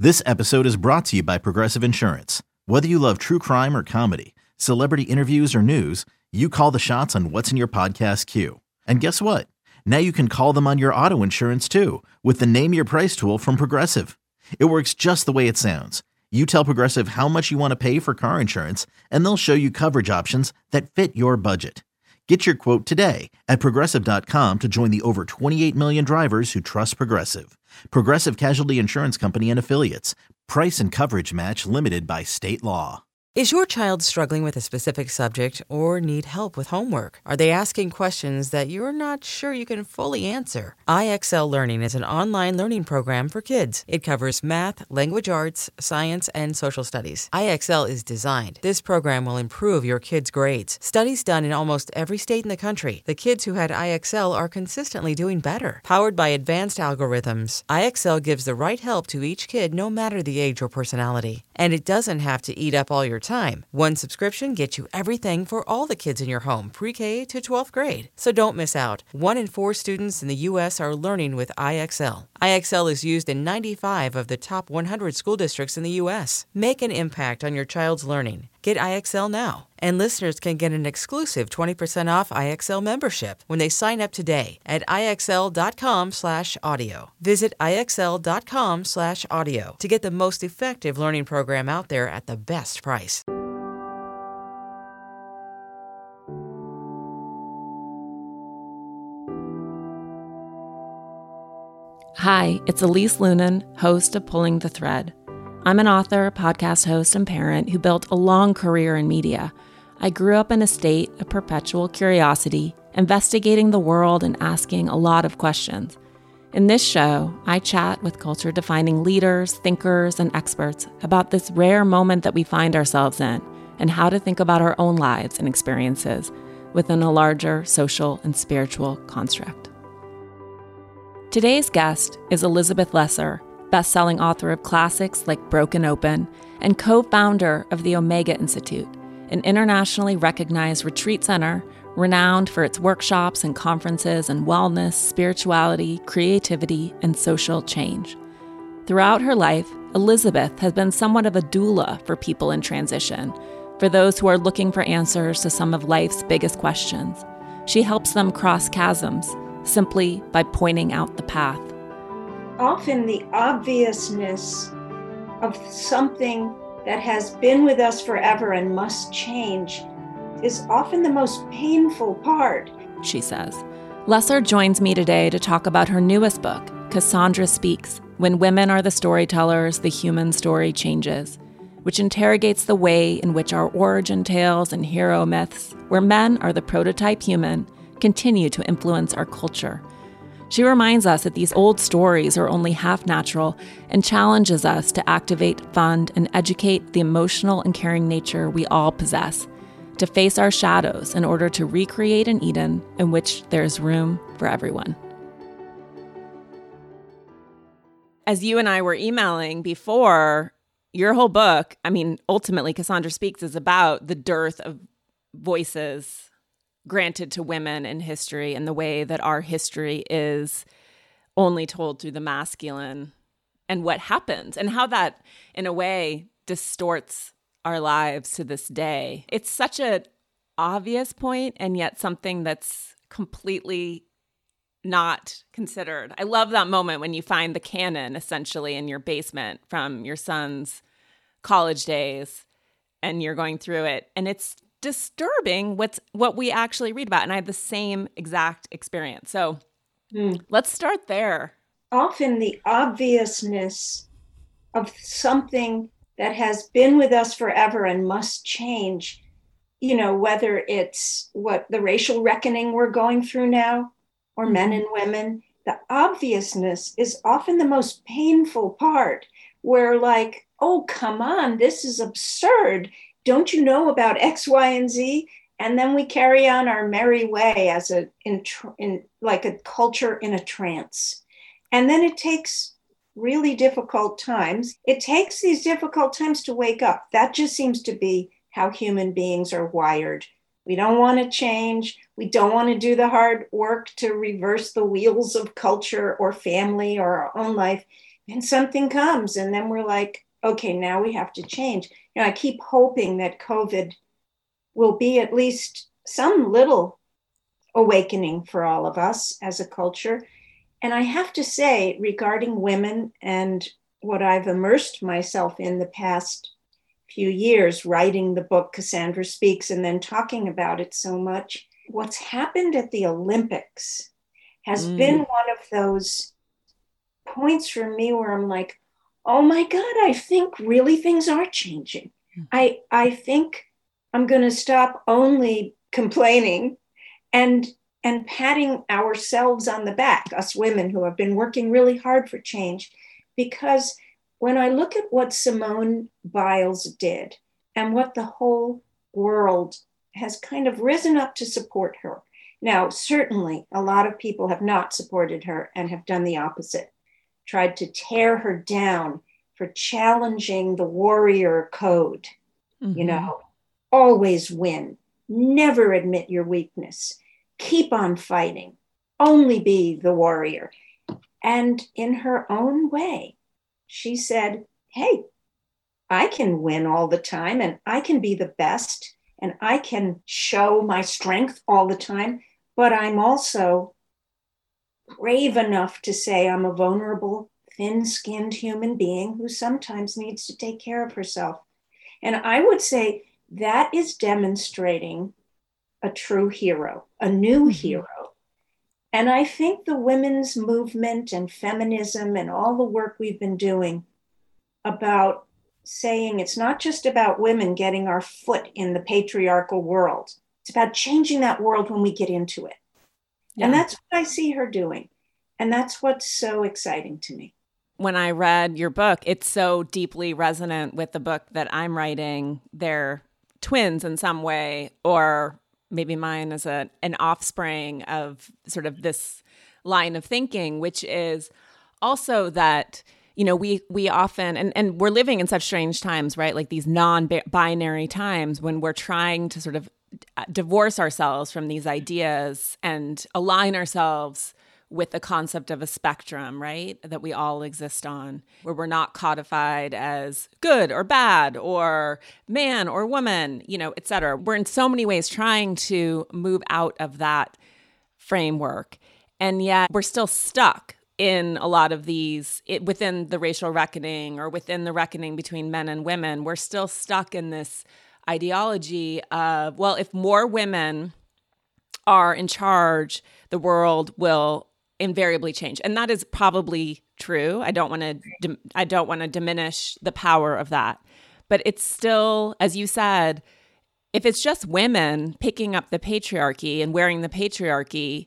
This episode is brought to you by Progressive Insurance. Whether you love true crime or comedy, celebrity interviews or news, you call the shots on what's in your podcast queue. And guess what? Now you can call them on your auto insurance too with the Name Your Price tool from Progressive. It works just the way it sounds. You tell Progressive how much you want to pay for car insurance, and they'll show you coverage options that fit your budget. Get your quote today at Progressive.com to join the over 28 million drivers who trust Progressive. Progressive Casualty Insurance Company and Affiliates. Price and coverage match limited by state law. Is your child struggling with a specific subject or need help with homework? Are they asking questions that you're not sure you can fully answer? IXL Learning is an online learning program for kids. It covers math, language arts, science, and social studies. IXL is designed. This program will improve your kids' grades. Studies done in almost every state in the country. The kids who had IXL are consistently doing better. Powered by advanced algorithms, IXL gives the right help to each kid no matter the age or personality. And it doesn't have to eat up all your time. One subscription gets you everything for all the kids in your home, pre-K to 12th grade. So don't miss out. 1 in 4 students in the U.S. are learning with IXL. IXL is used in 95 of the top 100 school districts in the U.S. Make an impact on your child's learning. Get IXL now. And listeners can get an exclusive 20% off IXL membership when they sign up today at IXL.com/audio. Visit IXL.com/audio to get the most effective learning program out there at the best price. Hi, it's Elise Lunan, host of Pulling the Thread. I'm an author, podcast host, and parent who built a long career in media. I grew up in a state of perpetual curiosity, investigating the world and asking a lot of questions. In this show, I chat with culture-defining leaders, thinkers, and experts about this rare moment that we find ourselves in and how to think about our own lives and experiences within a larger social and spiritual construct. Today's guest is Elizabeth Lesser, best-selling author of classics like Broken Open and co-founder of the Omega Institute, an internationally recognized retreat center renowned for its workshops and conferences on wellness, spirituality, creativity, and social change. Throughout her life, Elizabeth has been somewhat of a doula for people in transition, for those who are looking for answers to some of life's biggest questions. She helps them cross chasms simply by pointing out the path. Often the obviousness of something that has been with us forever and must change is often the most painful part, she says. Lesser joins me today to talk about her newest book, Cassandra Speaks: When Women Are the Storytellers, the Human Story Changes, which interrogates the way in which our origin tales and hero myths, where men are the prototype human, continue to influence our culture. She reminds us that these old stories are only half natural and challenges us to activate, fund, and educate the emotional and caring nature we all possess, to face our shadows in order to recreate an Eden in which there is room for everyone. As you and I were emailing before, your whole book, ultimately Cassandra Speaks, is about the dearth of voices granted to women in history and the way that our history is only told through the masculine and what happens and how that, in a way, distorts our lives to this day. It's such an obvious point and yet something that's completely not considered. I love that moment when you find the canon essentially in your basement from your son's college days and you're going through it, and it's disturbing what we actually read about. And I had the same exact experience. So let's start there. Often the obviousness of something that has been with us forever and must change, whether it's what the racial reckoning we're going through now, or men and women, the obviousness is often the most painful part, where like, oh, come on, this is absurd. Don't you know about X, Y, and Z? And then we carry on our merry way as like a culture in a trance. And then it takes really difficult times. It takes these difficult times to wake up. That just seems to be how human beings are wired. We don't want to change. We don't want to do the hard work to reverse the wheels of culture or family or our own life. and something comes, and then we're like, okay, now we have to change. I keep hoping that COVID will be at least some little awakening for all of us as a culture. And I have to say, regarding women and what I've immersed myself in the past few years, writing the book Cassandra Speaks and then talking about it so much, what's happened at the Olympics has been one of those points for me where I'm like, oh my God, I think really things are changing. I think I'm going to stop only complaining and patting ourselves on the back, us women who have been working really hard for change. Because when I look at what Simone Biles did and what the whole world has kind of risen up to support her. Now, certainly a lot of people have not supported her and have done the opposite, tried to tear her down for challenging the warrior code. Always win, never admit your weakness, keep on fighting, only be the warrior. And in her own way, she said, hey, I can win all the time and I can be the best and I can show my strength all the time, but I'm also brave enough to say I'm a vulnerable, thin-skinned human being who sometimes needs to take care of herself. And I would say that is demonstrating a true hero, a new hero. And I think the women's movement and feminism and all the work we've been doing about saying it's not just about women getting our foot in the patriarchal world. It's about changing that world when we get into it. Yeah. And that's what I see her doing. And that's what's so exciting to me. When I read your book, it's so deeply resonant with the book that I'm writing. They're twins in some way, or maybe mine is an offspring of sort of this line of thinking, which is also that, we often, and we're living in such strange times, right? Like these non-binary times when we're trying to sort of divorce ourselves from these ideas and align ourselves with the concept of a spectrum, right? That we all exist on, where we're not codified as good or bad or man or woman, et cetera. We're in so many ways trying to move out of that framework. And yet we're still stuck in a lot of these, within the racial reckoning or within the reckoning between men and women. We're still stuck in this ideology of, well, if more women are in charge, the world will invariably change. And that is probably true. I don't want to diminish the power of that. But it's still, as you said, if it's just women picking up the patriarchy and wearing the patriarchy,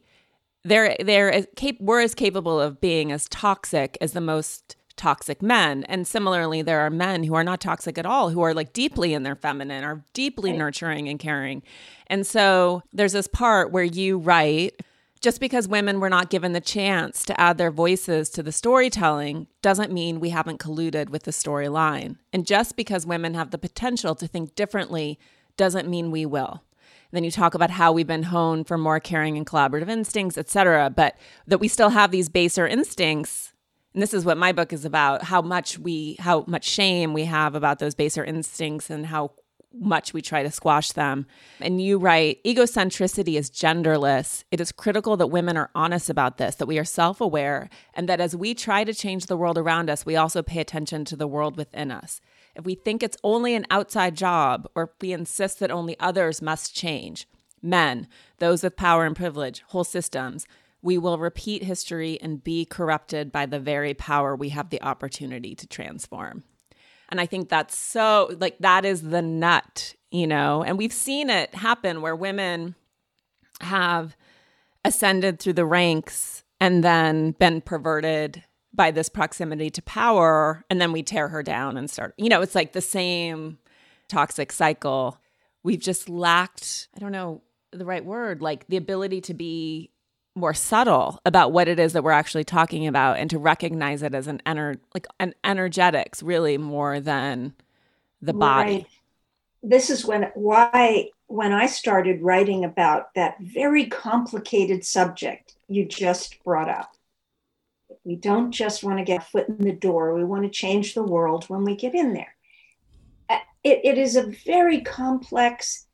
we're as capable of being as toxic as the most toxic men. And similarly, there are men who are not toxic at all, who are like deeply in their feminine, are deeply nurturing and caring. And so there's this part where you write, just because women were not given the chance to add their voices to the storytelling doesn't mean we haven't colluded with the storyline. And just because women have the potential to think differently doesn't mean we will. And then you talk about how we've been honed for more caring and collaborative instincts, et cetera, but that we still have these baser instincts. And this is what my book is about, how much shame we have about those baser instincts and how much we try to squash them. And you write, egocentricity is genderless. It is critical that women are honest about this, that we are self-aware, and that as we try to change the world around us, we also pay attention to the world within us. If we think it's only an outside job, or if we insist that only others must change, men, those with power and privilege, whole systems, we will repeat history and be corrupted by the very power we have the opportunity to transform. And I think that's so, like, that is the nut, and we've seen it happen where women have ascended through the ranks and then been perverted by this proximity to power. And then we tear her down and start, it's like the same toxic cycle. We've just lacked, I don't know the right word, like the ability to be more subtle about what it is that we're actually talking about and to recognize it as an energetics really more than the body. Right. This is when I started writing about that very complicated subject you just brought up, We don't just want to get a foot in the door. We want to change the world when we get in there. It is a very complex,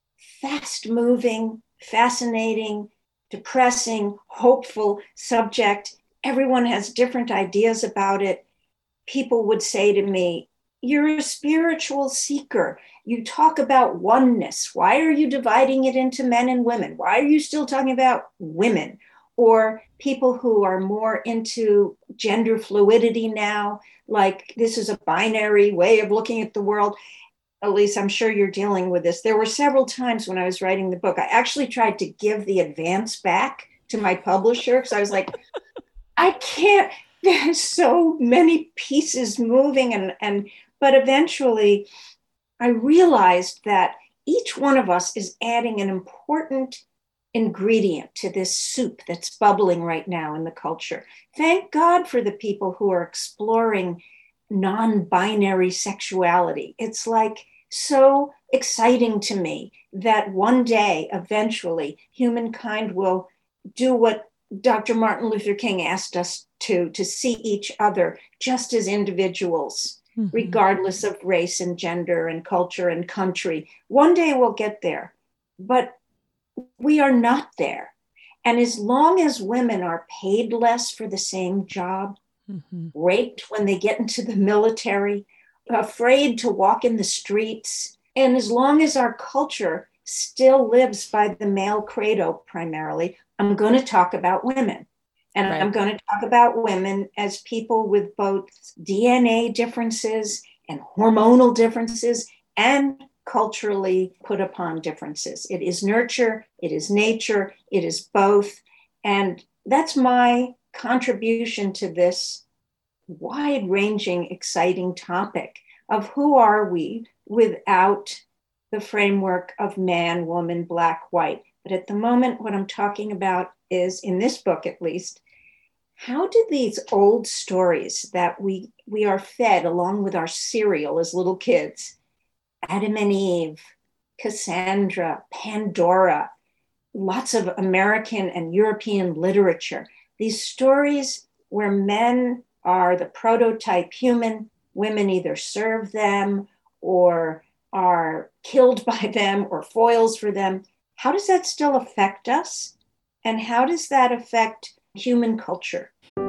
fast-moving, fascinating, depressing, hopeful subject. Everyone has different ideas about it. People would say to me, "You're a spiritual seeker. You talk about oneness. Why are you dividing it into men and women? Why are you still talking about women?" Or people who are more into gender fluidity now, like this is a binary way of looking at the world. Elise, I'm sure you're dealing with this. There were several times when I was writing the book, I actually tried to give the advance back to my publisher because I was like, I can't, there's so many pieces moving. But eventually I realized that each one of us is adding an important ingredient to this soup that's bubbling right now in the culture. Thank God for the people who are exploring non-binary sexuality. It's like so exciting to me that one day, eventually, humankind will do what Dr. Martin Luther King asked us to see each other just as individuals, regardless of race and gender and culture and country. One day we'll get there, but we are not there. And as long as women are paid less for the same job, raped when they get into the military, afraid to walk in the streets, and as long as our culture still lives by the male credo primarily, I'm going to talk about women. And I'm going to talk about women as people with both DNA differences and hormonal differences and culturally put upon differences. It is nurture, it is nature, it is both. And that's my contribution to this wide-ranging, exciting topic of who are we without the framework of man, woman, black, white. But at the moment, what I'm talking about is, in this book at least, how did these old stories that we are fed along with our cereal as little kids, Adam and Eve, Cassandra, Pandora, lots of American and European literature, these stories where men are the prototype human, women either serve them or are killed by them or foils for them. How does that still affect us? And how does that affect human culture?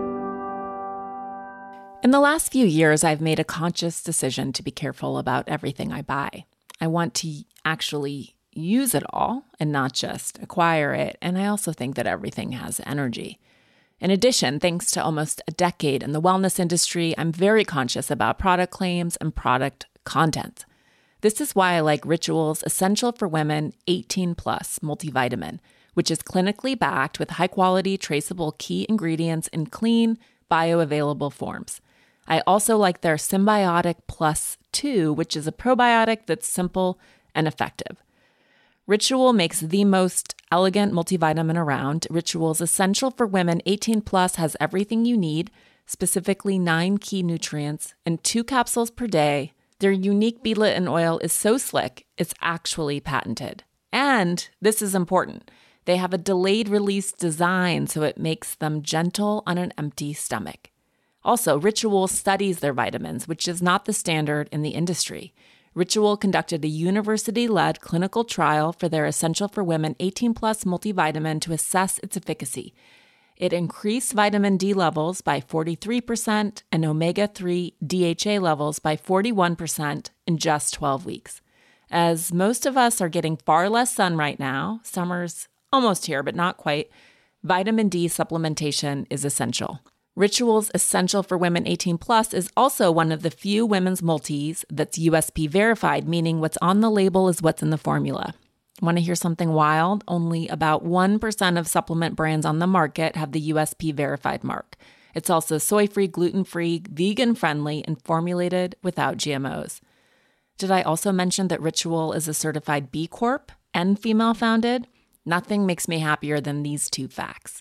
In the last few years, I've made a conscious decision to be careful about everything I buy. I want to actually use it all and not just acquire it. And I also think that everything has energy. In addition, thanks to almost a decade in the wellness industry, I'm very conscious about product claims and product content. This is why I like Ritual's Essential for Women 18 Plus multivitamin, which is clinically backed with high-quality, traceable key ingredients in clean, bioavailable forms. I also like their Symbiotic Plus 2, which is a probiotic that's simple and effective. Ritual makes the most elegant multivitamin around. Ritual's Essential for Women 18 Plus has everything you need, specifically 9 key nutrients, and 2 capsules per day. Their unique beadlet oil is so slick, it's actually patented. And this is important. They have a delayed release design, so it makes them gentle on an empty stomach. Also, Ritual studies their vitamins, which is not the standard in the industry. Ritual conducted a university-led clinical trial for their Essential for Women 18 Plus multivitamin to assess its efficacy. It increased vitamin D levels by 43% and omega-3 DHA levels by 41% in just 12 weeks. As most of us are getting far less sun right now, summer's almost here, but not quite, vitamin D supplementation is essential. Ritual's Essential for Women 18 Plus is also one of the few women's multis that's USP verified, meaning what's on the label is what's in the formula. Want to hear something wild? Only about 1% of supplement brands on the market have the USP verified mark. It's also soy-free, gluten-free, vegan-friendly, and formulated without GMOs. Did I also mention that Ritual is a certified B Corp and female-founded? Nothing makes me happier than these 2 facts.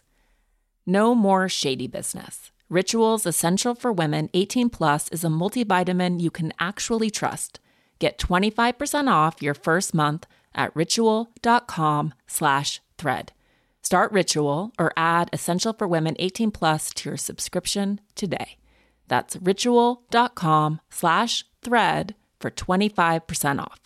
No more shady business. Ritual's Essential for Women 18 Plus is a multivitamin you can actually trust. Get 25% off your first month at ritual.com/thread. Start Ritual or add Essential for Women 18 Plus to your subscription today. That's ritual.com/thread for 25% off.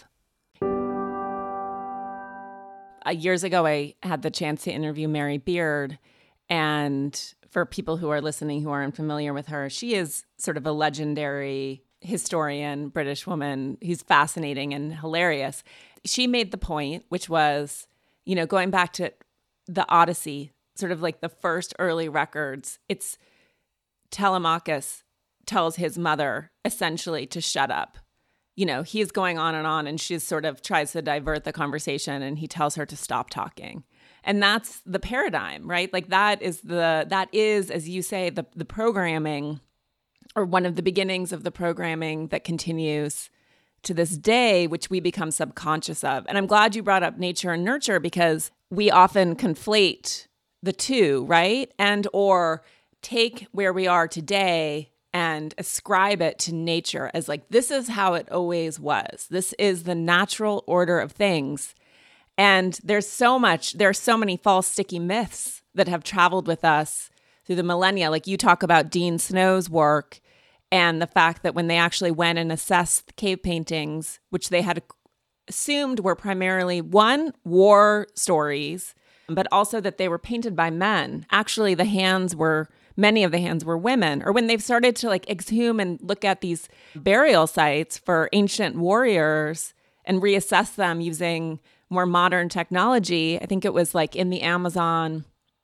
Years ago, I had the chance to interview Mary Beard. And for people who are listening who aren't familiar with her, she is sort of a legendary historian, British woman who's fascinating and hilarious. She made the point, which was, going back to the Odyssey, sort of like the first early records, it's Telemachus tells his mother essentially to shut up. He's going on, and she sort of tries to divert the conversation, and he tells her to stop talking. And that's the paradigm, right? Like that is, as you say, the programming, or one of the beginnings of the programming that continues to this day, which we become subconscious of. And I'm glad you brought up nature and nurture, because we often conflate the two, right? And or take where we are today and ascribe it to nature as like, this is how it always was. This is the natural order of things. And there are so many false sticky myths that have traveled with us through the millennia. Like you talk about Dean Snow's work and the fact that when they actually went and assessed cave paintings, which they had assumed were primarily, one, war stories, but also that they were painted by men. Actually, many of the hands were women. Or when they've started to like exhume and look at these burial sites for ancient warriors and reassess them using more modern technology, I think it was like in the Amazon,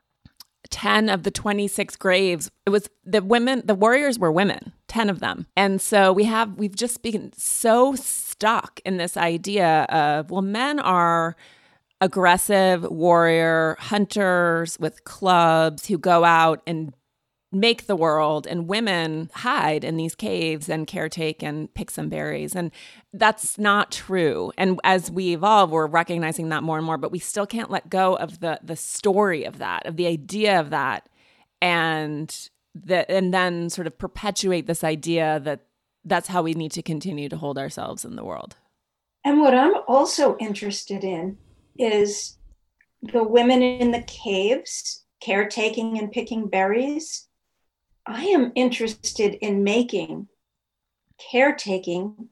10 of the 26 graves, it was the warriors were women, 10 of them. And so we've just been so stuck in this idea of, well, men are aggressive warrior hunters with clubs who go out and make the world, and women hide in these caves and caretake and pick some berries. And that's not true. And as we evolve, we're recognizing that more and more, but we still can't let go of the story of that, of the idea of that, and then sort of perpetuate this idea that that's how we need to continue to hold ourselves in the world. And what I'm also interested in is the women in the caves, caretaking and picking berries. I am interested in making caretaking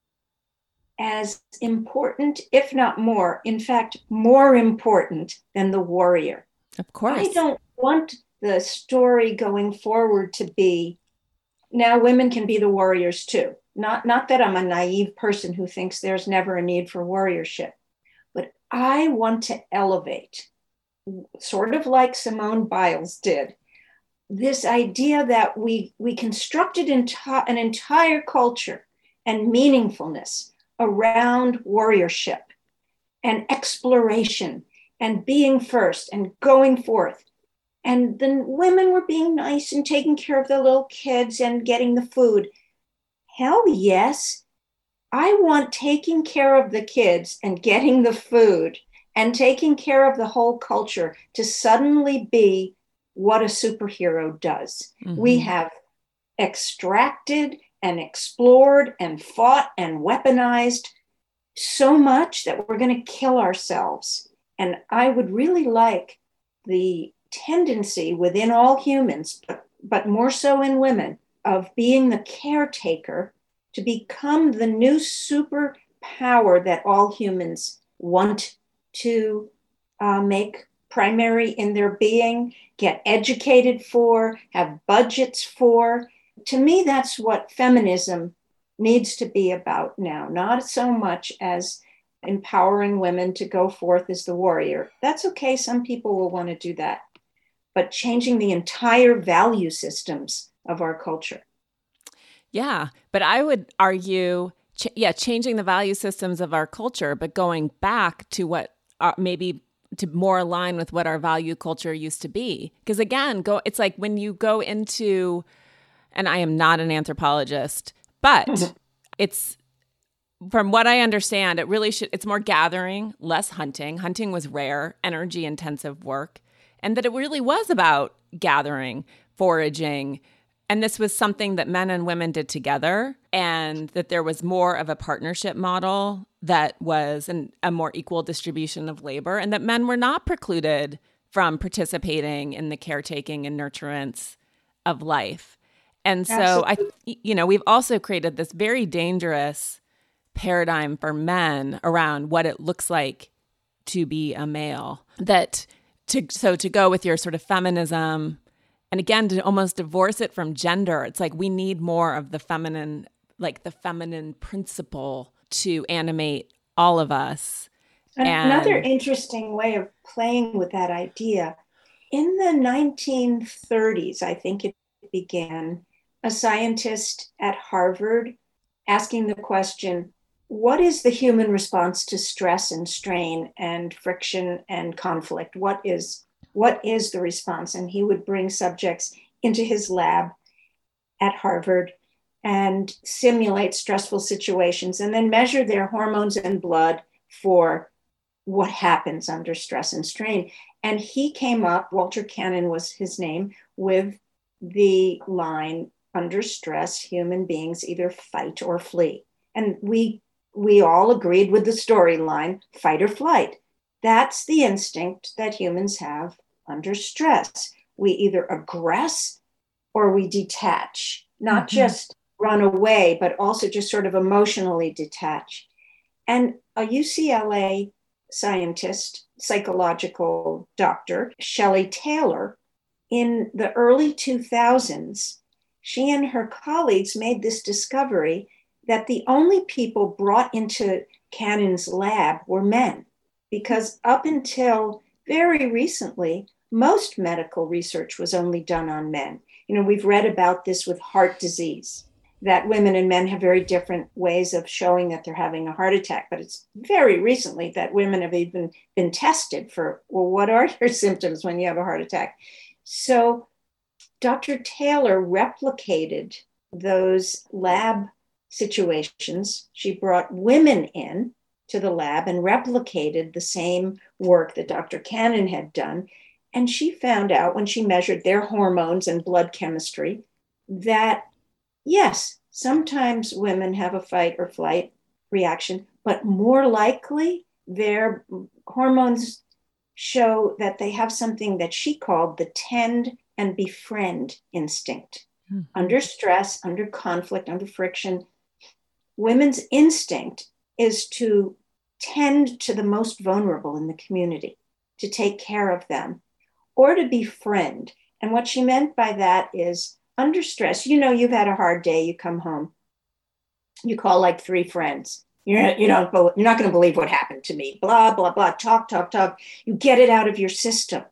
as important, if not more, in fact, more important than the warrior. Of course. I don't want the story going forward to be, now women can be the warriors too. Not that I'm a naive person who thinks there's never a need for warriorship, but I want to elevate, sort of like Simone Biles did, this idea that we constructed an entire culture and meaningfulness around warriorship and exploration and being first and going forth. And then women were being nice and taking care of the little kids and getting the food. Hell yes. I want taking care of the kids and getting the food and taking care of the whole culture to suddenly be what a superhero does. Mm-hmm. We have extracted and explored and fought and weaponized so much that we're going to kill ourselves. And I would really like the tendency within all humans, but more so in women, of being the caretaker to become the new superpower that all humans want to make primary in their being, get educated for, have budgets for. To me, that's what feminism needs to be about now, not so much as empowering women to go forth as the warrior. That's okay. Some people will want to do that, but changing the entire value systems of our culture. Yeah, but I would argue, changing the value systems of our culture, but going back to what maybe to more align with what our value culture used to be. Because again, it's like when you go into, and I am not an anthropologist, but it's, from what I understand, it really it's more gathering, less hunting. Hunting was rare, energy intensive work. And that it really was about gathering, foraging. And this was something that men and women did together, and that there was more of a partnership model that was a more equal distribution of labor, and that men were not precluded from participating in the caretaking and nurturance of life. And so we've also created this very dangerous paradigm for men around what it looks like to be a male. To go with your sort of feminism, and again, to almost divorce it from gender, it's like we need more of the feminine principle to animate all of us. Another interesting way of playing with that idea, in the 1930s, I think it began, a scientist at Harvard asking the question, what is the human response to stress and strain and friction and conflict? What is the response? And he would bring subjects into his lab at Harvard and simulate stressful situations and then measure their hormones and blood for what happens under stress and strain. And he came up, Walter Cannon was his name, with the line, under stress, human beings either fight or flee. And we all agreed with the storyline, fight or flight. That's the instinct that humans have under stress. We either aggress or we detach, not just run away, but also just sort of emotionally detach. And a UCLA scientist, psychological doctor, Shelley Taylor, in the early 2000s, she and her colleagues made this discovery that the only people brought into Cannon's lab were men, because up until very recently, most medical research was only done on men. We've read about this with heart disease, that women and men have very different ways of showing that they're having a heart attack. But it's very recently that women have even been tested for, well, what are your symptoms when you have a heart attack? So Dr. Taylor replicated those lab situations. She brought women in to the lab and replicated the same work that Dr. Cannon had done. And she found out when she measured their hormones and blood chemistry that, yes, sometimes women have a fight or flight reaction, but more likely their hormones show that they have something that she called the tend and befriend instinct. Mm-hmm. Under stress, under conflict, under friction, women's instinct is to tend to the most vulnerable in the community, to take care of them, or to befriend. And what she meant by that is, under stress, you've had a hard day, you come home, you call like 3 friends. You're not going to believe what happened to me, blah, blah, blah, talk. You get it out of your system.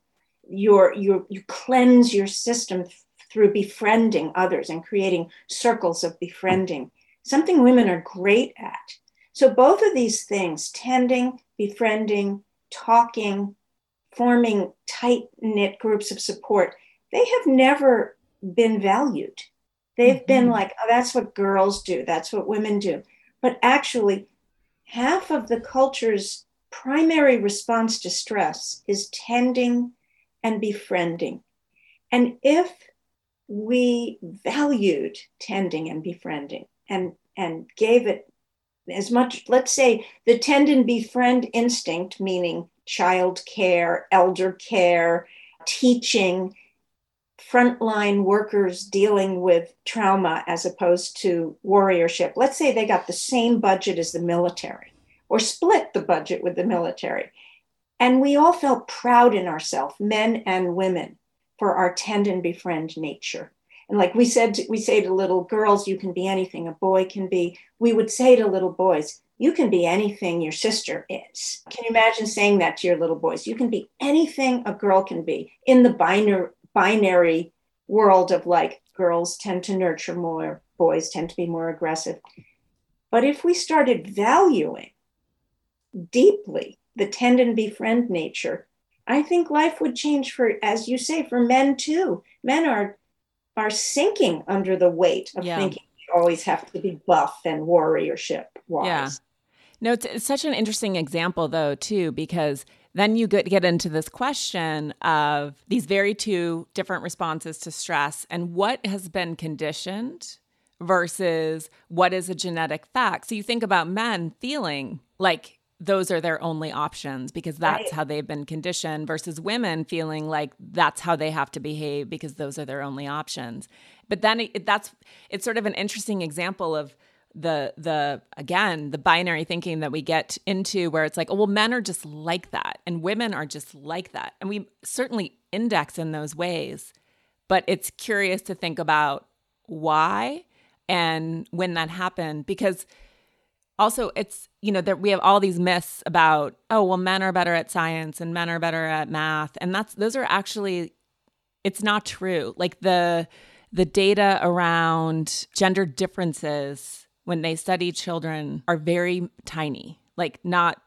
You cleanse your system through befriending others and creating circles of befriending, something women are great at. So both of these things, tending, befriending, talking, forming tight-knit groups of support, they have never been valued. They've been like, oh, that's what girls do. That's what women do. But actually, half of the culture's primary response to stress is tending and befriending. And if we valued tending and befriending and gave it as much, let's say the tend and befriend instinct, meaning child care, elder care, teaching, frontline workers dealing with trauma as opposed to warriorship. Let's say they got the same budget as the military or split the budget with the military. And we all felt proud in ourselves, men and women, for our tend and befriend nature. And like we say to little girls, you can be anything a boy can be. We would say to little boys, you can be anything your sister is. Can you imagine saying that to your little boys? You can be anything a girl can be in the binary world of like girls tend to nurture more, boys tend to be more aggressive. But if we started valuing deeply the tend and befriend nature, I think life would change for, as you say, for men too. Men are sinking under the weight of thinking they always have to be buff and warriorship wise. Yeah. No, it's such an interesting example though too, because then you get into this question of these very two different responses to stress and what has been conditioned versus what is a genetic fact. So you think about men feeling like those are their only options because that's Right. how they've been conditioned, versus women feeling like that's how they have to behave because those are their only options. But then it's sort of an interesting example of the binary thinking that we get into, where it's like, oh, well, men are just like that and women are just like that. And we certainly index in those ways, but it's curious to think about why and when that happened, because also it's, that we have all these myths about, oh, well, men are better at science and men are better at math. And those are actually, it's not true. Like the data around gender differences when they study children are very tiny, like not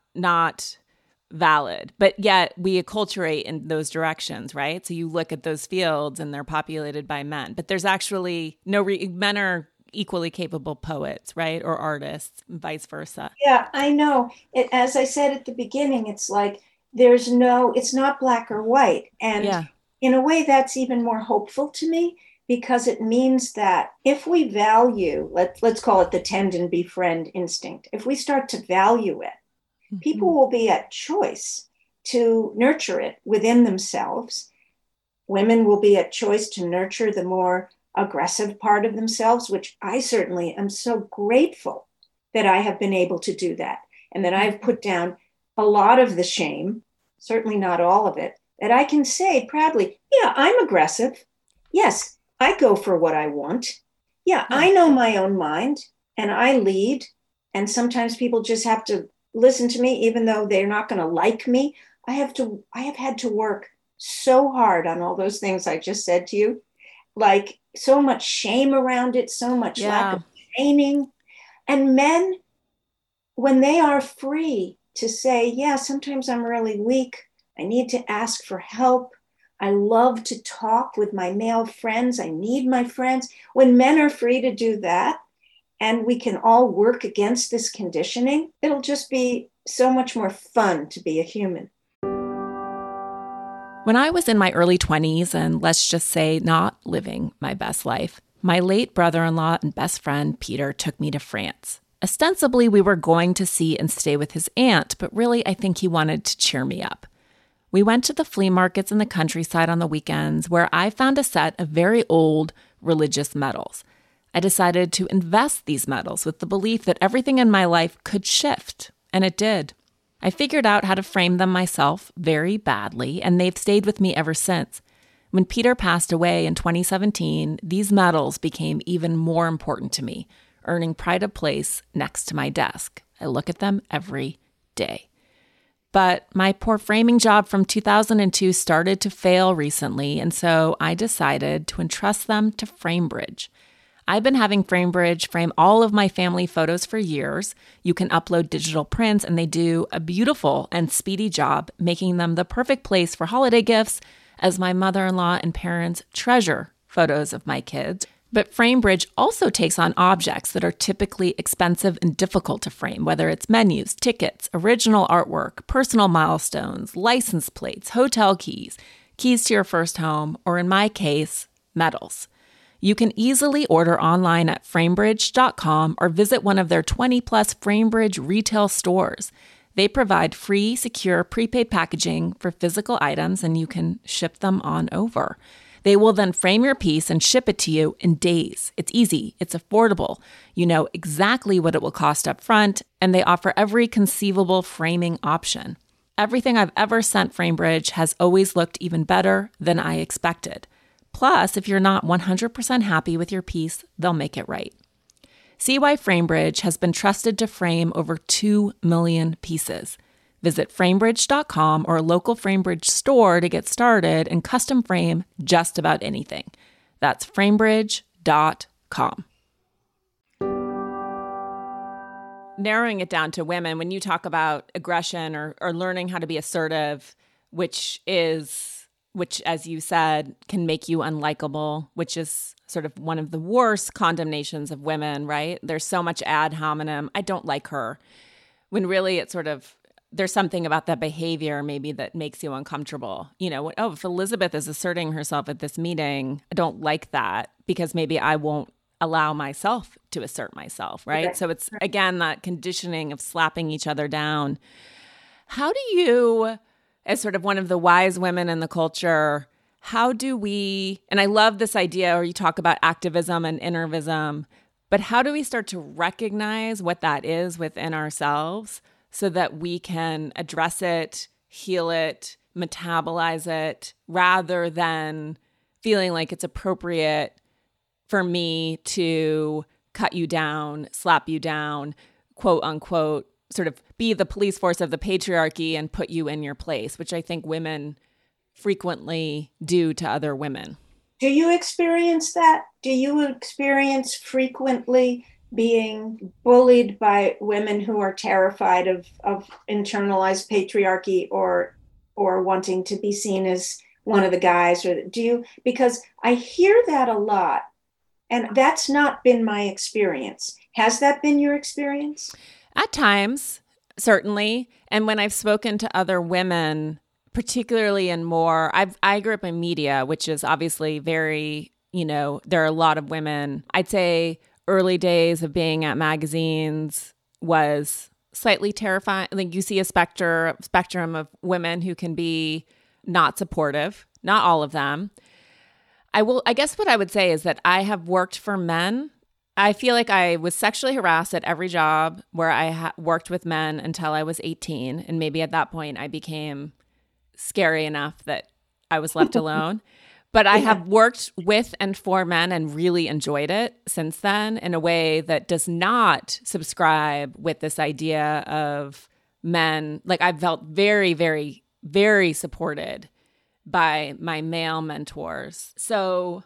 valid, but yet we acculturate in those directions, right? So you look at those fields and they're populated by men, but there's actually men are equally capable poets, right? Or artists, and vice versa. Yeah, I know. As I said at the beginning, it's like it's not black or white. And in a way, that's even more hopeful to me, because it means that if we value, let's call it the tend and befriend instinct, if we start to value it, people will be at choice to nurture it within themselves. Women will be at choice to nurture the more aggressive part of themselves, which I certainly am so grateful that I have been able to do that, and that I've put down a lot of the shame, certainly not all of it, that I can say proudly, yeah, I'm aggressive. Yes, I go for what I want. Yeah, I know my own mind and I lead. And sometimes people just have to listen to me, even though they're not going to like me. I have had to work so hard on all those things I just said to you, like so much shame around it, so much lack of training. And men, when they are free to say, yeah, sometimes I'm really weak, I need to ask for help, I love to talk with my male friends, I need my friends. When men are free to do that, and we can all work against this conditioning, it'll just be so much more fun to be a human. When I was in my early 20s, and let's just say not living my best life, my late brother-in-law and best friend, Peter, took me to France. Ostensibly, we were going to see and stay with his aunt, but really, I think he wanted to cheer me up. We went to the flea markets in the countryside on the weekends, where I found a set of very old religious medals. I decided to invest these medals with the belief that everything in my life could shift, and it did. I figured out how to frame them myself very badly, and they've stayed with me ever since. When Peter passed away in 2017, these medals became even more important to me, earning pride of place next to my desk. I look at them every day. But my poor framing job from 2002 started to fail recently, and so I decided to entrust them to FrameBridge. I've been having FrameBridge frame all of my family photos for years. You can upload digital prints, and they do a beautiful and speedy job, making them the perfect place for holiday gifts, as my mother-in-law and parents treasure photos of my kids. But FrameBridge also takes on objects that are typically expensive and difficult to frame, whether it's menus, tickets, original artwork, personal milestones, license plates, hotel keys, keys to your first home, or in my case, medals. You can easily order online at framebridge.com or visit one of their 20-plus FrameBridge retail stores. They provide free, secure, prepaid packaging for physical items, and you can ship them on over. They will then frame your piece and ship it to you in days. It's easy. It's affordable. You know exactly what it will cost up front, and they offer every conceivable framing option. Everything I've ever sent FrameBridge has always looked even better than I expected. Plus, if you're not 100% happy with your piece, they'll make it right. See why FrameBridge has been trusted to frame over 2 million pieces. Visit framebridge.com or a local FrameBridge store to get started and custom frame just about anything. That's framebridge.com. Narrowing it down to women, when you talk about aggression or learning how to be assertive, which, as you said, can make you unlikable, which is sort of one of the worst condemnations of women, right? There's so much ad hominem, I don't like her, when really it's sort of, there's something about that behavior maybe that makes you uncomfortable. You know, oh, if Elizabeth is asserting herself at this meeting, I don't like that because maybe I won't allow myself to assert myself, right? Okay. So it's, again, that conditioning of slapping each other down. How do you, as sort of one of the wise women in the culture, how do we, and I love this idea where you talk about activism and innervism, but how do we start to recognize what that is within ourselves so that we can address it, heal it, metabolize it, rather than feeling like it's appropriate for me to cut you down, slap you down, quote unquote, sort of be the police force of the patriarchy and put you in your place, which I think women frequently do to other women. Do you experience that? Do you experience frequently being bullied by women who are terrified of internalized patriarchy or wanting to be seen as one of the guys? Or do you? Because I hear that a lot, and that's not been my experience. Has that been your experience? At times, certainly. And when I've spoken to other women, particularly in more, I grew up in media, which is obviously very, there are a lot of women. I'd say early days of being at magazines was slightly terrifying. Like you see a spectrum of women who can be not supportive, not all of them. I guess what I would say is that I have worked for men. I feel like I was sexually harassed at every job where I worked with men until I was 18. And maybe at that point I became scary enough that I was left alone. But I have worked with and for men and really enjoyed it since then in a way that does not subscribe with this idea of men. Like I've felt very, very, very supported by my male mentors. So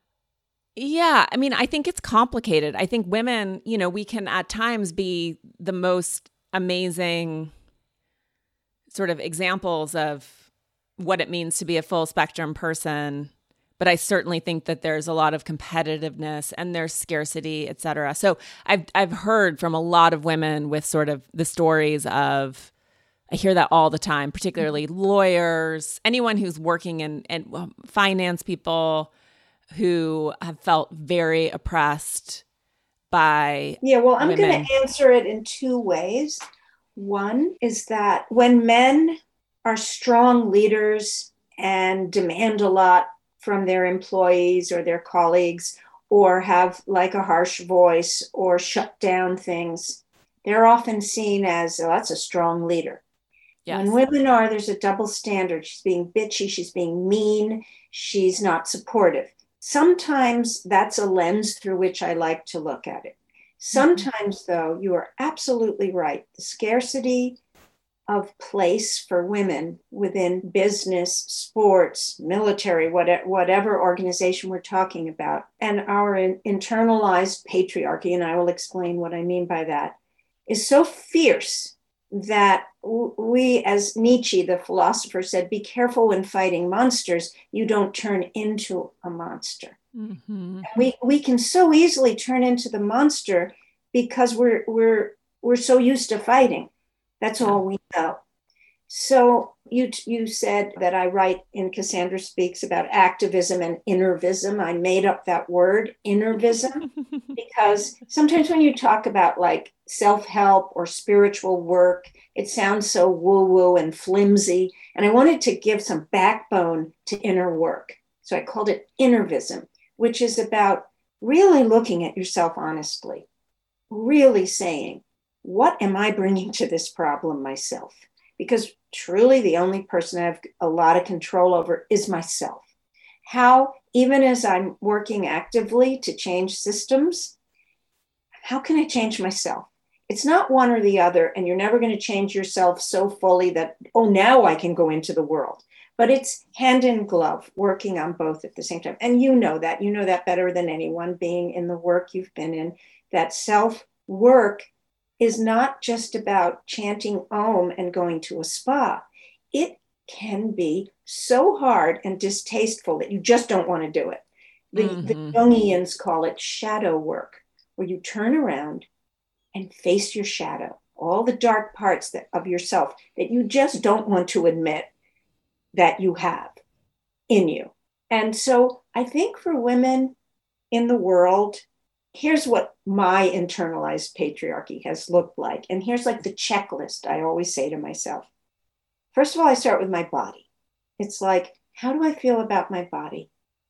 yeah, I mean, I think it's complicated. I think women, we can at times be the most amazing sort of examples of what it means to be a full spectrum person. But I certainly think that there's a lot of competitiveness and there's scarcity, et cetera. So I've heard from a lot of women with sort of the stories of, I hear that all the time, particularly lawyers, anyone who's working in finance people who have felt very oppressed by I'm women. going to answer it in two ways. One is that when men are strong leaders and demand a lot from their employees or their colleagues, or have like a harsh voice or shut down things, they're often seen as, that's a strong leader. Yes. When women are, there's a double standard. She's being bitchy, she's being mean, she's not supportive. Sometimes that's a lens through which I like to look at it. Sometimes, though, you are absolutely right. The scarcity of place for women within business, sports, military, whatever organization we're talking about, and our internalized patriarchy, and I will explain what I mean by that, is so fierce that we, as Nietzsche, the philosopher, said, be careful when fighting monsters, you don't turn into a monster. Mm-hmm. We can so easily turn into the monster because we're so used to fighting. That's all we know. So you said that I write in Cassandra Speaks about activism and innervism. I made up that word, innervism, because sometimes when you talk about like self-help or spiritual work, it sounds so woo-woo and flimsy. And I wanted to give some backbone to inner work. So I called it innervism, which is about really looking at yourself honestly, really saying, what am I bringing to this problem myself? Because truly the only person I have a lot of control over is myself. How, even as I'm working actively to change systems, how can I change myself? It's not one or the other, and you're never going to change yourself so fully that, now I can go into the world. But it's hand in glove, working on both at the same time. And you know that better than anyone, being in the work you've been in, that self-work is not just about chanting Om and going to a spa. It can be so hard and distasteful that you just don't want to do it. The Jungians call it shadow work, where you turn around and face your shadow, all the dark parts of yourself that you just don't want to admit that you have in you. And so I think for women in the world, here's what my internalized patriarchy has looked like. And here's like the checklist I always say to myself. First of all, I start with my body. It's like, how do I feel about my body?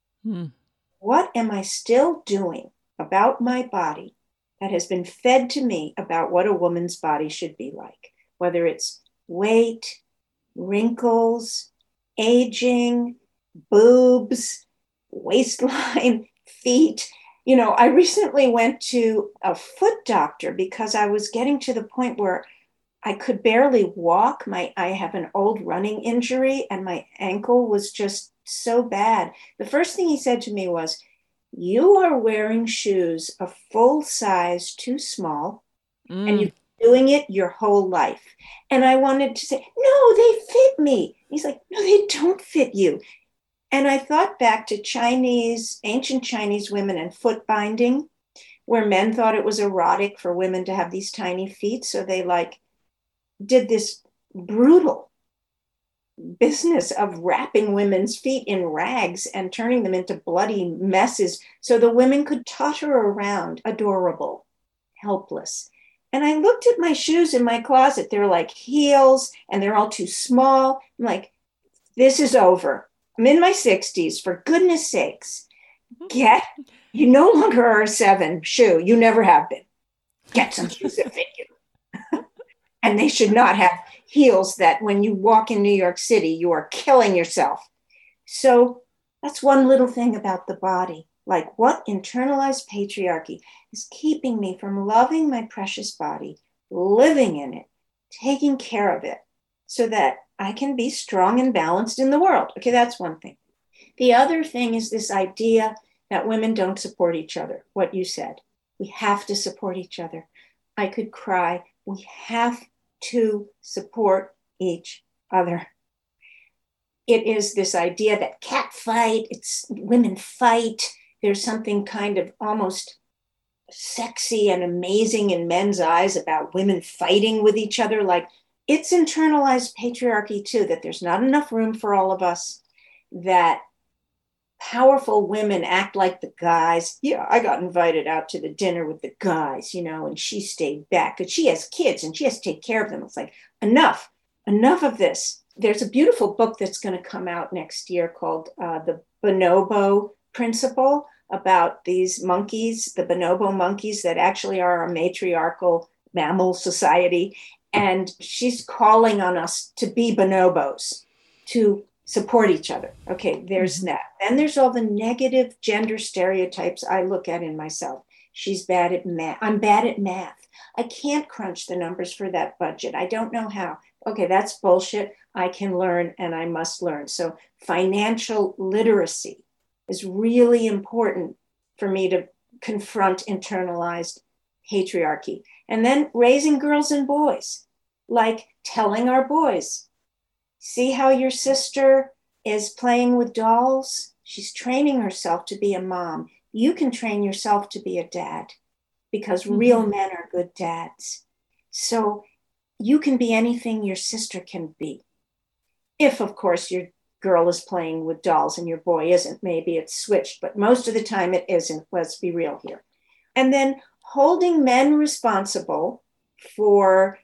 What am I still doing about my body that has been fed to me about what a woman's body should be like? Whether it's weight, wrinkles, aging, boobs, waistline, feet. You know, I recently went to a foot doctor because I was getting to the point where I could barely walk. I have an old running injury and my ankle was just so bad. The first thing he said to me was, you are wearing shoes a full size too small and you've been doing it your whole life. And I wanted to say, no, they fit me. He's like, no, they don't fit you. And I thought back to ancient Chinese women and foot binding, where men thought it was erotic for women to have these tiny feet. So they did this brutal business of wrapping women's feet in rags and turning them into bloody messes so the women could totter around adorable, helpless. And I looked at my shoes in my closet. They're like heels and they're all too small. I'm like, this is over. I'm in my 60s, for goodness sakes. You no longer are a 7 shoe. You never have been. Get some shoes that fit you. And they should not have heels that when you walk in New York City, you are killing yourself. So that's one little thing about the body. Like, what internalized patriarchy is keeping me from loving my precious body, living in it, taking care of it, so that I can be strong and balanced in the world. Okay, that's one thing. The other thing is this idea that women don't support each other, what you said. We have to support each other. I could cry. We have to support each other. It is this idea that cat fight, it's women fight. There's something kind of almost sexy and amazing in men's eyes about women fighting with each other. Like, it's internalized patriarchy too, that there's not enough room for all of us, that powerful women act like the guys. Yeah, I got invited out to the dinner with the guys, and she stayed back because she has kids and she has to take care of them. It's like, enough of this. There's a beautiful book that's going to come out next year called The Bonobo Principle, about these monkeys, the bonobo monkeys that actually are a matriarchal mammal society. And she's calling on us to be bonobos, to support each other. Okay, there's that. Then there's all the negative gender stereotypes I look at in myself. She's bad at math. I'm bad at math. I can't crunch the numbers for that budget. I don't know how. Okay, that's bullshit. I can learn and I must learn. So financial literacy is really important for me to confront internalized patriarchy. And then raising girls and boys, like telling our boys, see how your sister is playing with dolls? She's training herself to be a mom. You can train yourself to be a dad, because real men are good dads. So you can be anything your sister can be. If, of course, your girl is playing with dolls and your boy isn't, maybe it's switched, but most of the time it isn't. Let's be real here. And then holding men responsible for,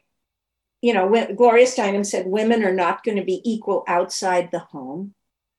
Gloria Steinem said women are not going to be equal outside the home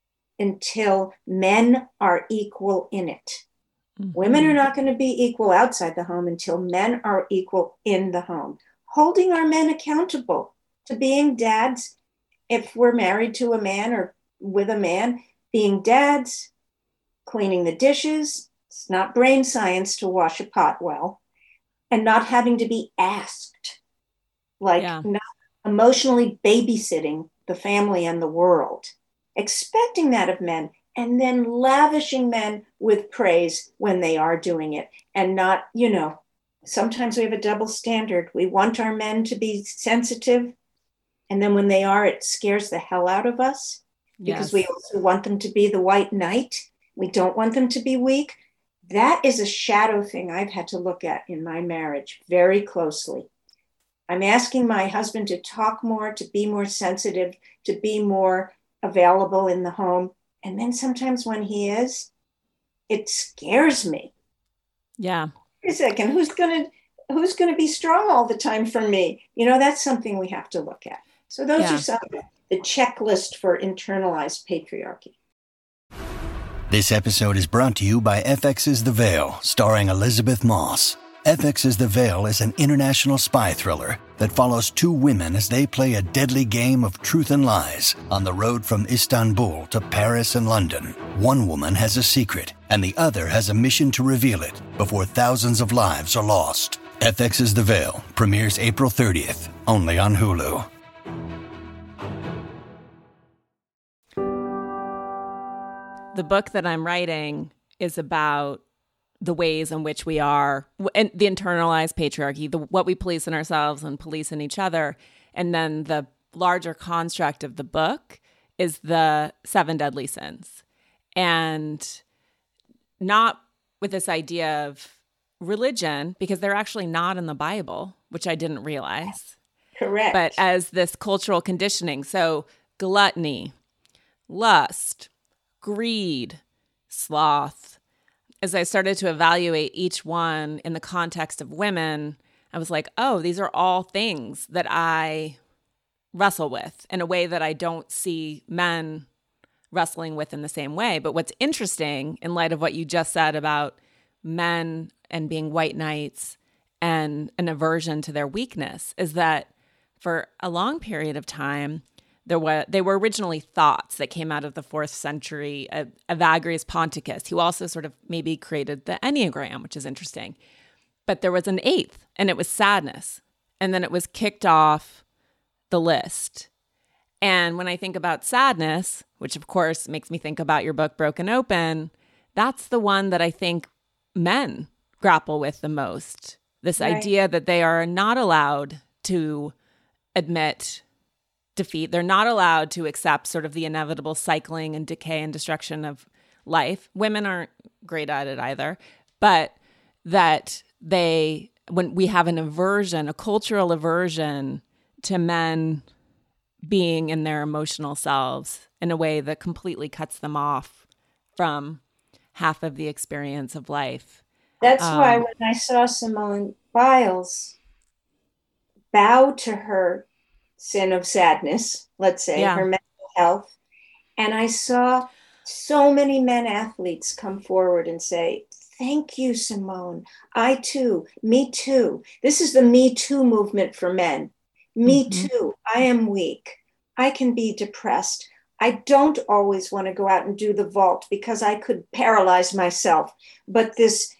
until men are equal in it. Women are not going to be equal outside the home until men are equal in the home. Holding our men accountable to being dads, if we're married to a man or with a man, being dads, cleaning the dishes. It's not brain science to wash a pot well, and not having to be asked, not emotionally babysitting the family and the world, expecting that of men, and then lavishing men with praise when they are doing it. And not, sometimes we have a double standard. We want our men to be sensitive, and then when they are, it scares the hell out of us. Because we also want them to be the white knight. We don't want them to be weak. That is a shadow thing I've had to look at in my marriage very closely. I'm asking my husband to talk more, to be more sensitive, to be more available in the home. And then sometimes when he is, it scares me. Yeah. a second, who's gonna be strong all the time for me? That's something we have to look at. So those are some of the checklist for internalized patriarchy. This episode is brought to you by FX's The Veil, starring Elizabeth Moss. FX's The Veil is an international spy thriller that follows two women as they play a deadly game of truth and lies on the road from Istanbul to Paris and London. One woman has a secret, and the other has a mission to reveal it before thousands of lives are lost. FX's The Veil premieres April 30th, only on Hulu. The book that I'm writing is about the ways in which we are, and the internalized patriarchy, what we police in ourselves and police in each other. And then the larger construct of the book is the 7 deadly sins. And not with this idea of religion, because they're actually not in the Bible, which I didn't realize. Correct. But as this cultural conditioning. So gluttony, lust, greed, sloth. As I started to evaluate each one in the context of women, I was like, oh, these are all things that I wrestle with in a way that I don't see men wrestling with in the same way. But what's interesting in light of what you just said about men and being white knights and an aversion to their weakness is that for a long period of time, they were originally thoughts that came out of the 4th century, Evagrius Ponticus, who also sort of maybe created the Enneagram, which is interesting. But there was an 8th, and it was sadness. And then it was kicked off the list. And when I think about sadness, which of course makes me think about your book, Broken Open, that's the one that I think men grapple with the most. This idea that they are not allowed to admit defeat. They're not allowed to accept sort of the inevitable cycling and decay and destruction of life. Women aren't great at it either, but that when we have an aversion, a cultural aversion to men being in their emotional selves in a way that completely cuts them off from half of the experience of life. That's why when I saw Simone Biles bow to her sin of sadness, let's say, her mental health, and I saw so many men athletes come forward and say, thank you, Simone. I too, me too. This is the Me Too movement for men. Me too. I am weak. I can be depressed. I don't always want to go out and do the vault because I could paralyze myself. But this,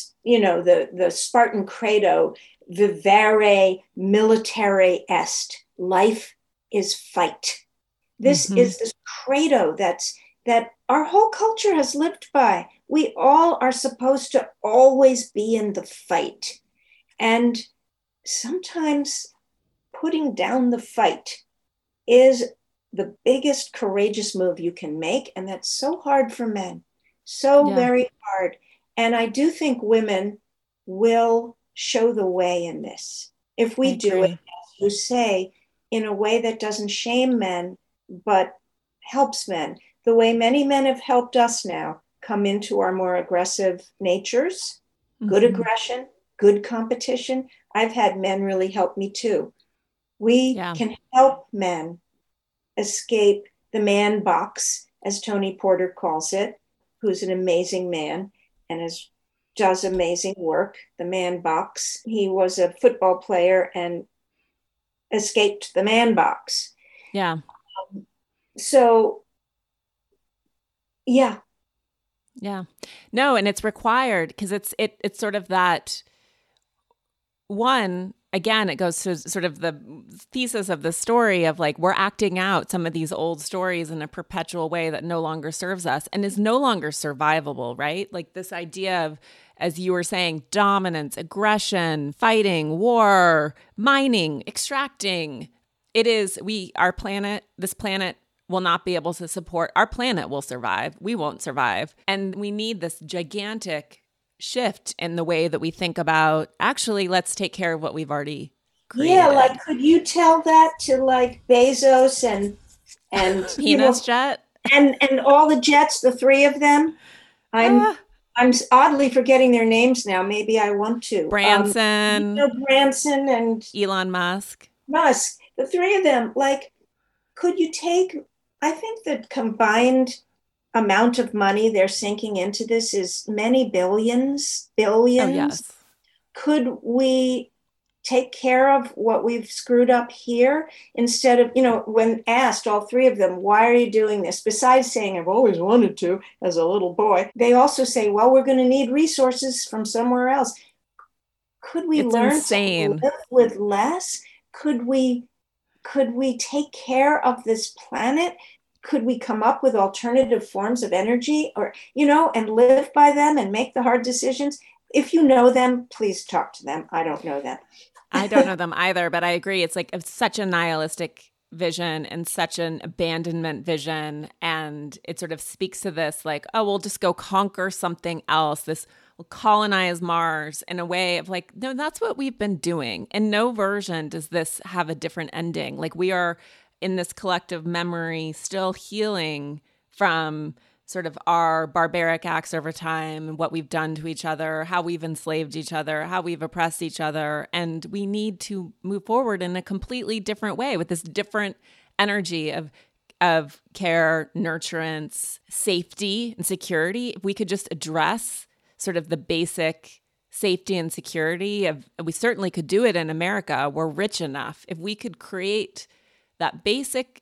the Spartan credo, vivere militare est. Life is fight. This is this credo that our whole culture has lived by. We all are supposed to always be in the fight. And sometimes putting down the fight is the biggest courageous move you can make. And that's so hard for men. So very hard. And I do think women will show the way in this. If we do it, as you say, in a way that doesn't shame men, but helps men. The way many men have helped us now come into our more aggressive natures, good aggression, good competition. I've had men really help me too. We can help men escape the man box, as Tony Porter calls it, who's an amazing man and does amazing work, the man box. He was a football player and escaped the man box. Yeah. Yeah. No, and it's required because it's sort of that one, again, it goes to sort of the thesis of the story of like, we're acting out some of these old stories in a perpetual way that no longer serves us and is no longer survivable, right? Like this idea of, as you were saying, dominance, aggression, fighting, war, mining, extracting. This planet will not be able to support, our planet will survive. We won't survive. And we need this gigantic shift in the way that we think about, actually, let's take care of what we've already created. Yeah, like, could you tell that to like Bezos and Penis Jet? And all the jets, the 3 of them? I'm oddly forgetting their names now. Maybe I want to. Branson. Branson and Elon Musk. Musk. The three of them, like, could you take, I think the combined amount of money they're sinking into this is many billions. Oh, yes. Could we take care of what we've screwed up here instead of, when asked, all three of them, why are you doing this? Besides saying, I've always wanted to as a little boy, they also say, well, we're going to need resources from somewhere else. Could we learn to live with less? Could we take care of this planet? Could we come up with alternative forms of energy or, and live by them and make the hard decisions? If you know them, please talk to them. I don't know them. I don't know them either, but I agree. It's like such a nihilistic vision and such an abandonment vision. And it sort of speaks to this like, oh, we'll just go conquer something else. We'll colonize Mars in a way of like, no, that's what we've been doing. In no version does this have a different ending. Like we are in this collective memory still healing from sort of our barbaric acts over time and what we've done to each other, how we've enslaved each other, how we've oppressed each other. And we need to move forward in a completely different way with this different energy of care, nurturance, safety, and security. If we could just address sort of the basic safety and security we certainly could do it in America. We're rich enough. If we could create that basic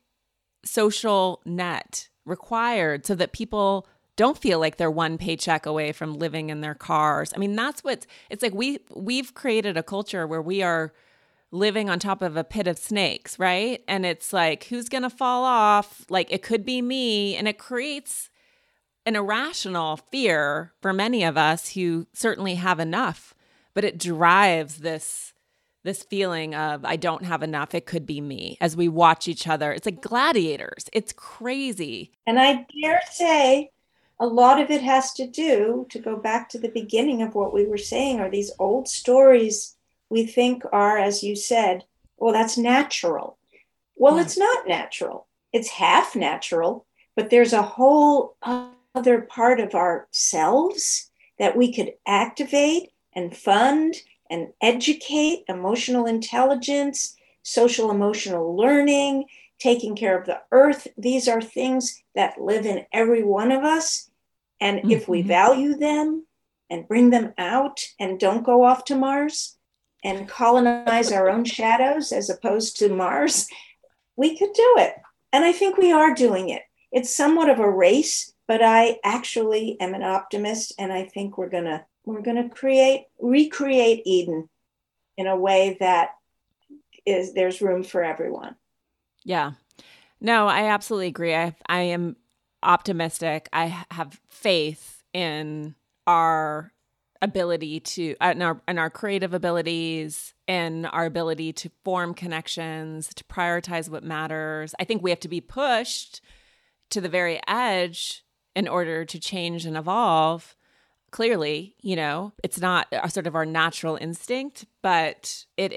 social net required so that people don't feel like they're one paycheck away from living in their cars. I mean, it's like we've created a culture where we are living on top of a pit of snakes, right? And it's like, who's going to fall off? Like, it could be me. And it creates an irrational fear for many of us who certainly have enough, but it drives this feeling of I don't have enough, it could be me, as we watch each other. It's like gladiators. It's crazy. And I dare say a lot of it has to do, to go back to the beginning of what we were saying, are these old stories we think are, as you said, well, that's natural. Well, It's not natural. It's half natural, but there's a whole other part of ourselves that we could activate and fund and educate: emotional intelligence, social emotional learning, taking care of the earth. These are things that live in every one of us. And if we value them and bring them out and don't go off to Mars and colonize our own shadows as opposed to Mars, we could do it. And I think we are doing it. It's somewhat of a race, but I actually am an optimist, and I think we're going to recreate Eden in a way that there's room for everyone. Yeah. No, I absolutely agree. I am optimistic. I have faith in our ability to, in our creative abilities, and our ability to form connections, to prioritize what matters. I think we have to be pushed to the very edge in order to change and evolve. Clearly, it's not sort of our natural instinct, but it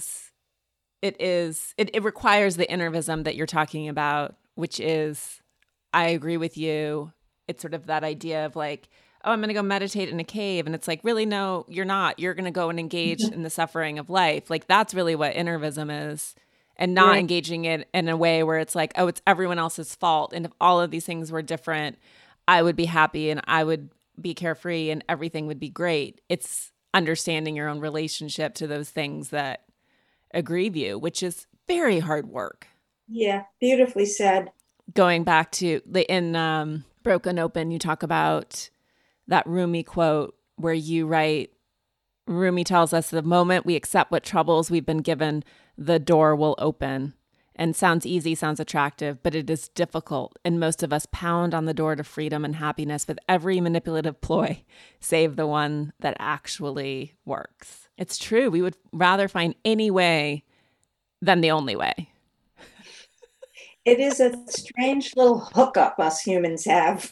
requires the innervism that you're talking about, which is, I agree with you. It's sort of that idea of like, oh, I'm going to go meditate in a cave. And it's like, really, no, you're not. You're going to go and engage in the suffering of life. Like, that's really what innervism is, and not engaging it in a way where it's like, oh, it's everyone else's fault. And if all of these things were different, I would be happy and I would be carefree and everything would be great. It's understanding your own relationship to those things that aggrieve you, which is very hard work. Yeah, beautifully said. Going back to in Broken Open, you talk about that Rumi quote where you write, Rumi tells us the moment we accept what troubles we've been given, the door will open. And sounds easy, sounds attractive, but it is difficult. And most of us pound on the door to freedom and happiness with every manipulative ploy, save the one that actually works. It's true. We would rather find any way than the only way. It is a strange little hookup us humans have.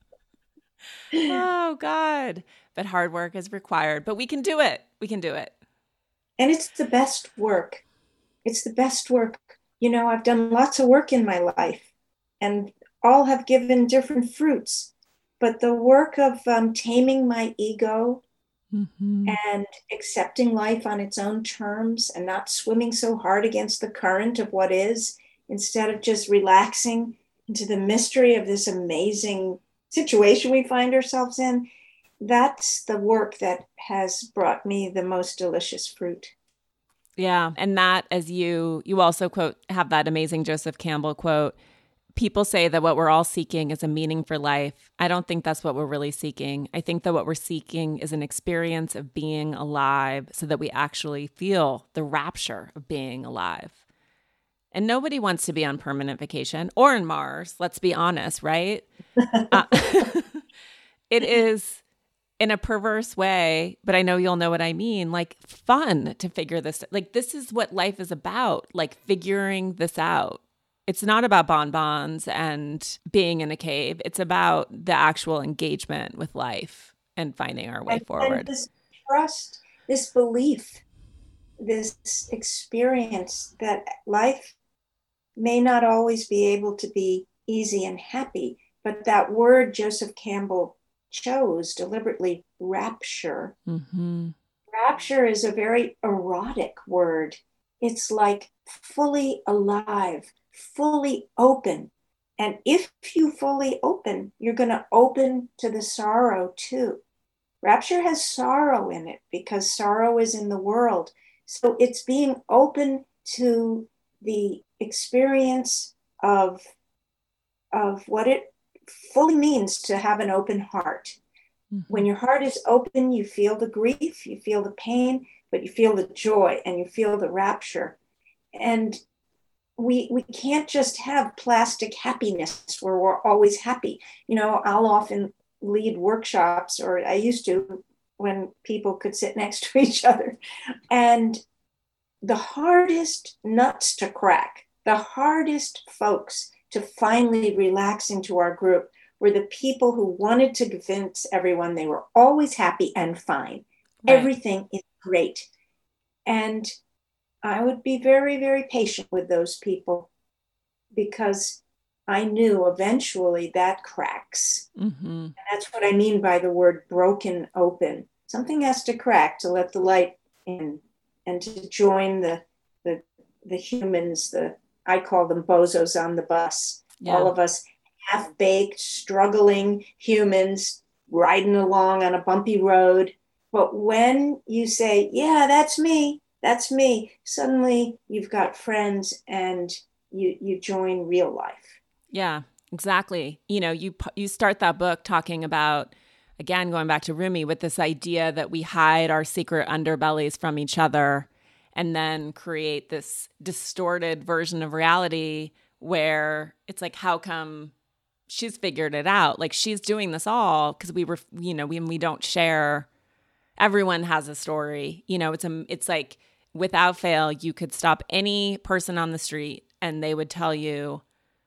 Oh, God. But hard work is required. But we can do it. We can do it. And it's the best work. It's the best work. I've done lots of work in my life, and all have given different fruits. But the work of taming my ego Mm-hmm. and accepting life on its own terms and not swimming so hard against the current of what is, instead of just relaxing into the mystery of this amazing situation we find ourselves in, that's the work that has brought me the most delicious fruit. Yeah. And that, as you also quote, have that amazing Joseph Campbell quote, people say that what we're all seeking is a meaning for life. I don't think that's what we're really seeking. I think that what we're seeking is an experience of being alive so that we actually feel the rapture of being alive. And nobody wants to be on permanent vacation or in Mars, let's be honest, right? It is, in a perverse way, but I know you'll know what I mean, like fun to figure this. Like, this is what life is about, like figuring this out. It's not about bonbons and being in a cave. It's about the actual engagement with life and finding our way forward. And this trust, this belief, this experience that life may not always be able to be easy and happy, but that word Joseph Campbell chose deliberately, rapture. Mm-hmm. Rapture is a very erotic word. It's like fully alive, fully open. And if you fully open, you're going to open to the sorrow too. Rapture has sorrow in it because sorrow is in the world. So it's being open to the experience of what it fully means to have an open heart. Mm-hmm. When your heart is open, you feel the grief, you feel the pain, but you feel the joy and you feel the rapture. And we can't just have plastic happiness where we're always happy. You know, I'll often lead workshops, or I used to, when people could sit next to each other. And the hardest nuts to crack, the hardest folks to finally relax into our group were the people who wanted to convince everyone they were always happy and fine. Right. Everything is great. And I would be very, very patient with those people because I knew eventually that cracks. Mm-hmm. And that's what I mean by the word broken open. Something has to crack to let the light in and to join the humans, I call them bozos on the bus. Yeah. All of us half-baked, struggling humans riding along on a bumpy road. But when you say, yeah, that's me, suddenly you've got friends and you join real life. Yeah, exactly. You know, you start that book talking about, again, going back to Rumi, with this idea that we hide our secret underbellies from each other and then create this distorted version of reality where it's like, how come she's figured it out? Like, she's doing this all because we don't share. Everyone has a story. You know, it's like, without fail, you could stop any person on the street and they would tell you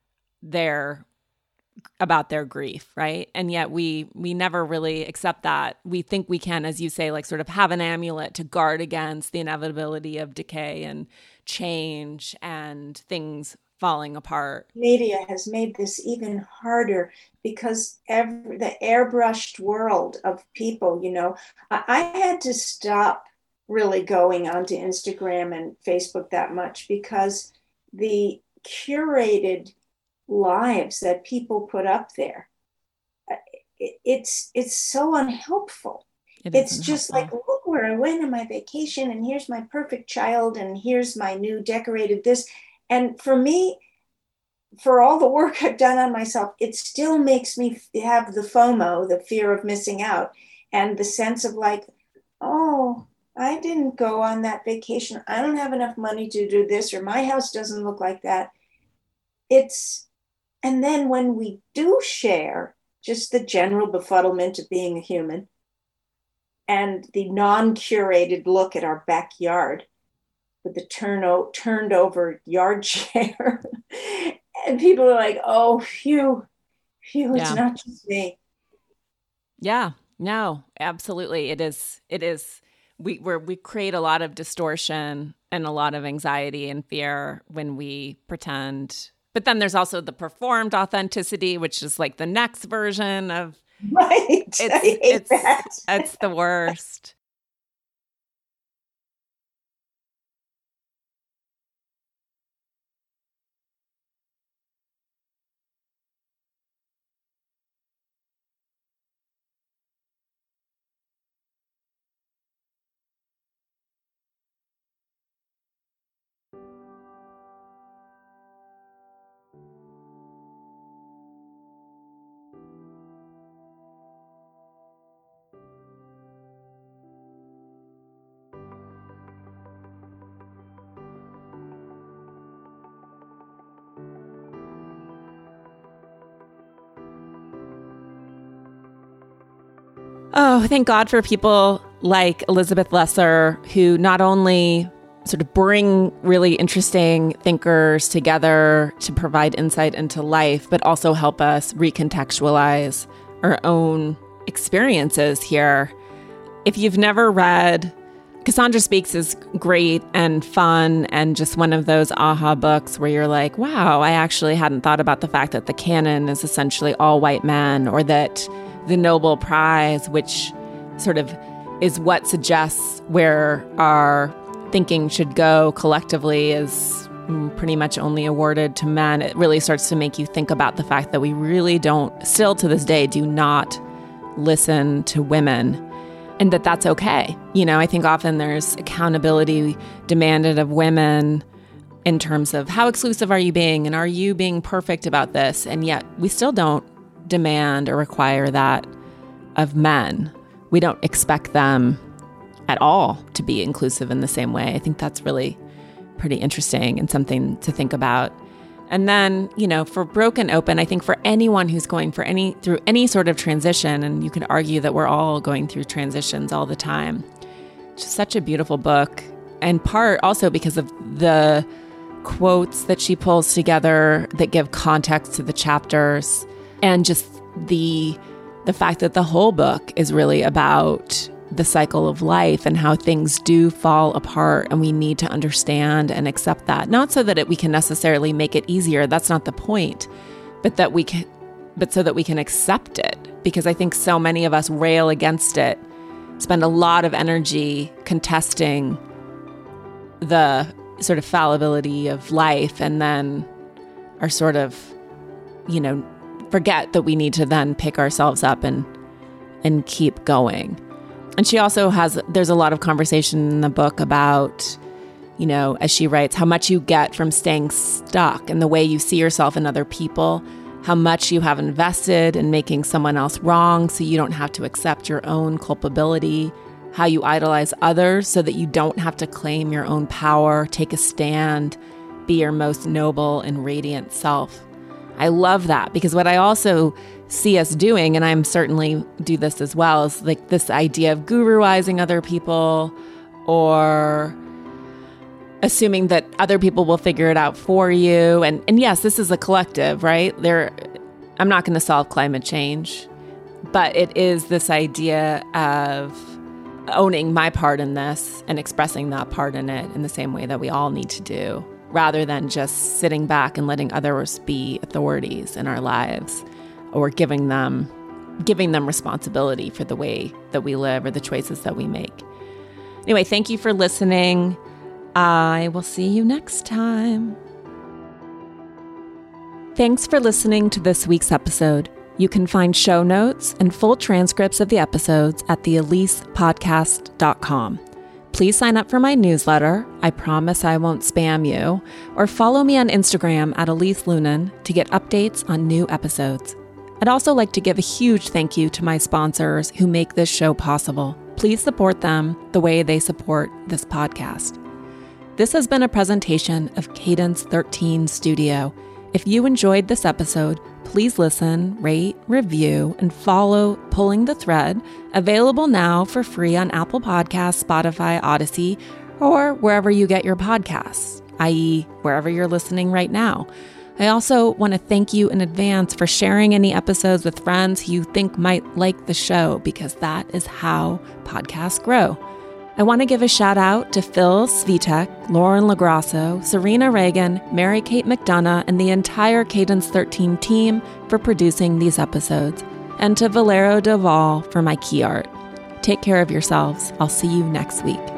about their grief, right? And yet we never really accept that. We think we can, as you say, like sort of have an amulet to guard against the inevitability of decay and change and things falling apart. Media has made this even harder because the airbrushed world of people, you know, I had to stop really going onto Instagram and Facebook that much because the curated lives that people put up there, it's so unhelpful. It's just like, look where I went on my vacation and here's my perfect child and here's my new decorated this. And for me, for all the work I've done on myself, it still makes me have the FOMO, the fear of missing out, and the sense of like, oh, I didn't go on that vacation. I don't have enough money to do this, or my house doesn't look like that. And then when we do share just the general befuddlement of being a human and the non-curated look at our backyard with the turned over yard chair, and people are like, oh, phew, it's not just me. Yeah, no, absolutely. It is. We create a lot of distortion and a lot of anxiety and fear when we pretend. But then there's also the performed authenticity, which is like the next version of Right. I hate that. It's the worst. Oh, thank God for people like Elizabeth Lesser, who not only sort of bring really interesting thinkers together to provide insight into life, but also help us recontextualize our own experiences here. If you've never read, Cassandra Speaks is great and fun and just one of those aha books where you're like, wow, I actually hadn't thought about the fact that the canon is essentially all white men, or that the Nobel Prize, which sort of is what suggests where our thinking should go collectively, is pretty much only awarded to men. It really starts to make you think about the fact that we really don't, still to this day, do not listen to women, and that that's okay. You know, I think often there's accountability demanded of women in terms of how exclusive are you being, and are you being perfect about this? And yet we still don't demand or require that of men. We don't expect them at all to be inclusive in the same way. I think that's really pretty interesting and something to think about. And then, you know, for Broken Open, I think for anyone who's going through any sort of transition, and you could argue that we're all going through transitions all the time, it's just such a beautiful book. And part also because of the quotes that she pulls together that give context to the chapters, and just the fact that the whole book is really about the cycle of life and how things do fall apart, and we need to understand and accept that. Not so that we can necessarily make it easier, that's not the point, but so that we can accept it. Because I think so many of us rail against it, spend a lot of energy contesting the sort of fallibility of life, and then are sort of, you know, forget that we need to then pick ourselves up and keep going. And she also there's a lot of conversation in the book about, you know, as she writes, how much you get from staying stuck in the way you see yourself in other people, how much you have invested in making someone else wrong so you don't have to accept your own culpability, how you idolize others so that you don't have to claim your own power, take a stand, be your most noble and radiant self. I love that, because what I also see us doing, and I'm certainly do this as well, is like this idea of guruizing other people, or assuming that other people will figure it out for you. And yes, this is a collective, right? I'm not going to solve climate change, but it is this idea of owning my part in this and expressing that part in it in the same way that we all need to do, rather than just sitting back and letting others be authorities in our lives, or giving them responsibility for the way that we live or the choices that we make. Anyway, thank you for listening. I will see you next time. Thanks for listening to this week's episode. You can find show notes and full transcripts of the episodes at theelisepodcast.com. Please sign up for my newsletter. I promise I won't spam you. Or follow me on Instagram at Elise Lunan to get updates on new episodes. I'd also like to give a huge thank you to my sponsors who make this show possible. Please support them the way they support this podcast. This has been a presentation of Cadence 13 Studio. If you enjoyed this episode, please listen, rate, review, and follow Pulling the Thread, available now for free on Apple Podcasts, Spotify, Odyssey, or wherever you get your podcasts, i.e., wherever you're listening right now. I also want to thank you in advance for sharing any episodes with friends who you think might like the show, because that is how podcasts grow. I want to give a shout out to Phil Svitek, Lauren LaGrasso, Serena Reagan, Mary-Kate McDonough, and the entire Cadence 13 team for producing these episodes. and to Valero Deval for my key art. Take care of yourselves. I'll see you next week.